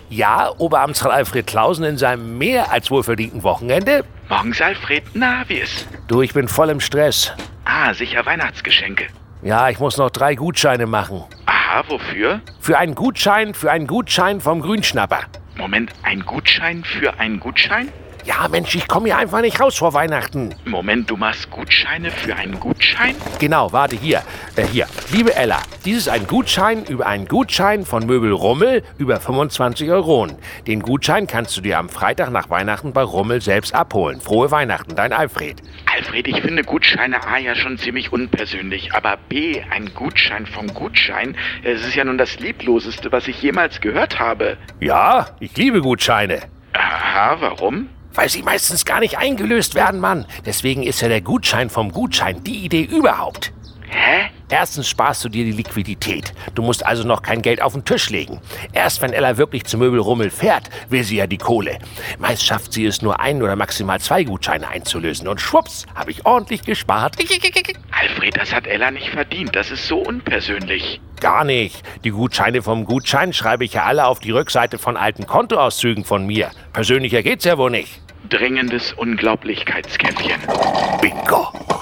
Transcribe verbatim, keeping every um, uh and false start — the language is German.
Ja, Oberamtsrat Alfred Clausen in seinem mehr als wohlverdienten Wochenende? Morgens, Alfred. Na, wie ist? Du, ich bin voll im Stress. Ah, sicher Weihnachtsgeschenke. Ja, ich muss noch drei Gutscheine machen. Aha, wofür? Für einen Gutschein, für einen Gutschein vom Grünschnapper. Moment, ein Gutschein für einen Gutschein? Ja, Mensch, ich komme hier einfach nicht raus vor Weihnachten. Moment, du machst Gutscheine für einen Gutschein? Genau, warte, hier. Äh, hier. Liebe Ella, dies ist ein Gutschein über einen Gutschein von Möbel Rummel über fünfundzwanzig Euro. Den Gutschein kannst du dir am Freitag nach Weihnachten bei Rummel selbst abholen. Frohe Weihnachten, dein Alfred. Alfred, ich finde Gutscheine A ja schon ziemlich unpersönlich, aber B, ein Gutschein vom Gutschein, es ist ja nun das Liebloseste, was ich jemals gehört habe. Ja, ich liebe Gutscheine. Aha, warum? Weil sie meistens gar nicht eingelöst werden, Mann. Deswegen ist ja der Gutschein vom Gutschein die Idee überhaupt. Hä? Erstens sparst du dir die Liquidität. Du musst also noch kein Geld auf den Tisch legen. Erst wenn Ella wirklich zum Möbelrummel fährt, will sie ja die Kohle. Meist schafft sie es nur ein oder maximal zwei Gutscheine einzulösen. Und schwupps, habe ich ordentlich gespart. Alfred, das hat Ella nicht verdient. Das ist so unpersönlich. Gar nicht. Die Gutscheine vom Gutschein schreibe ich ja alle auf die Rückseite von alten Kontoauszügen von mir. Persönlicher geht's ja wohl nicht. Dringendes Unglaublichkeitskämpfchen. Bingo.